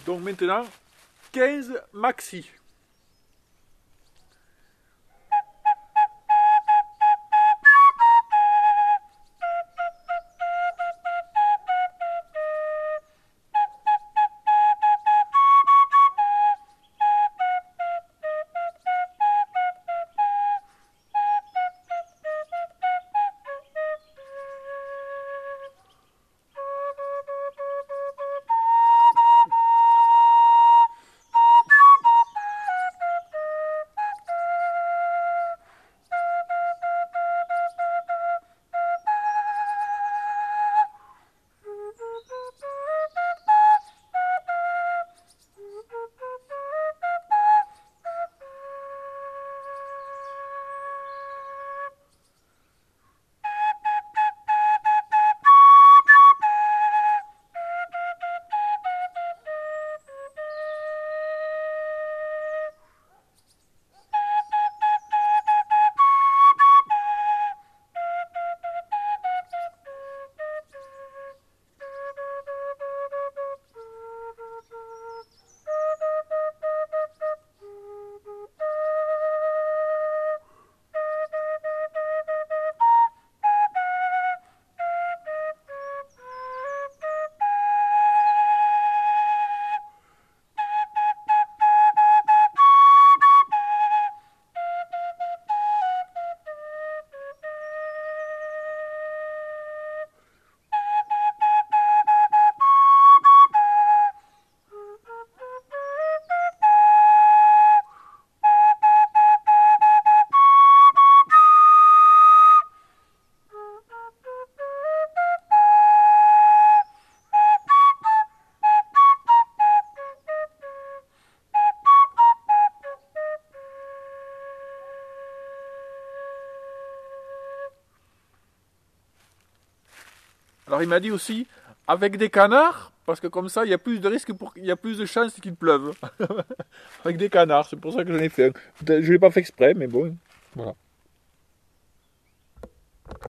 Donc maintenant, 15 maxi. Alors il m'a dit aussi, avec des canards, parce que comme ça, il y a plus de risques, il y a plus de chances qu'il pleuve. Avec des canards, c'est pour ça que j'en ai fait un. Je ne l'ai pas fait exprès, mais bon, voilà.